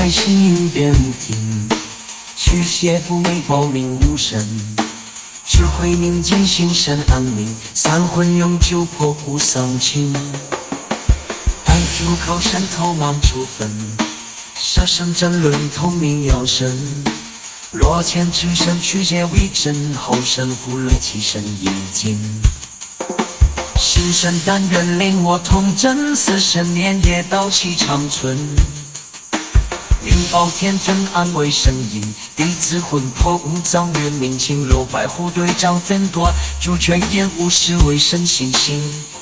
开心便听，驱邪伏美保命无神，智慧民间心神安宁，三魂永久破苦丧情。白猪口山头望出坟，杀生争论同名妖神。若前之身驱邪为真，后身忽略其身阴经。师神但愿令我童真，死神年夜道气长存。灵宝天真安慰神隐，弟子魂魄无脏月明清楼白虎队长分夺，主权烟雾是为神心性。